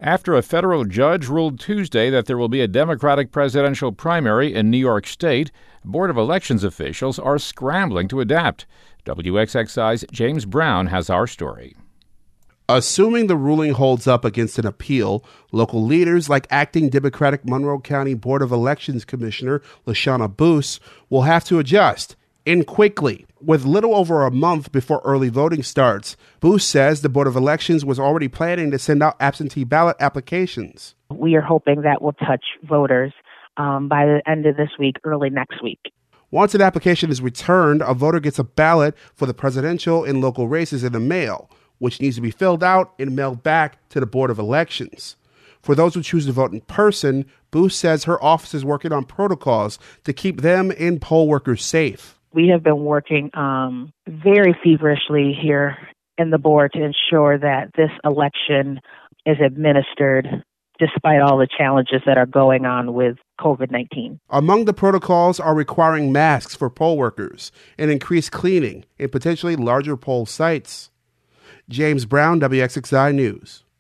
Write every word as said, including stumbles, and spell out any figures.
After a federal judge ruled Tuesday that there will be a Democratic presidential primary in New York State, Board of Elections officials are scrambling to adapt. W X X I's James Brown has our story. Assuming the ruling holds up against an appeal, local leaders like acting Democratic Monroe County Board of Elections Commissioner Lashana Boose will have to adjust, and quickly. With little over a month before early voting starts, Boose says the Board of Elections was already planning to send out absentee ballot applications. We are hoping that will touch voters um, by the end of this week, early next week. Once an application is returned, a voter gets a ballot for the presidential and local races in the mail, which needs to be filled out and mailed back to the Board of Elections. For those who choose to vote in person, Boose says her office is working on protocols to keep them and poll workers safe. We have been working um, very feverishly here in the board to ensure that this election is administered despite all the challenges that are going on with covid nineteen. Among the protocols are requiring masks for poll workers and increased cleaning and potentially larger poll sites. James Brown, W X X I News.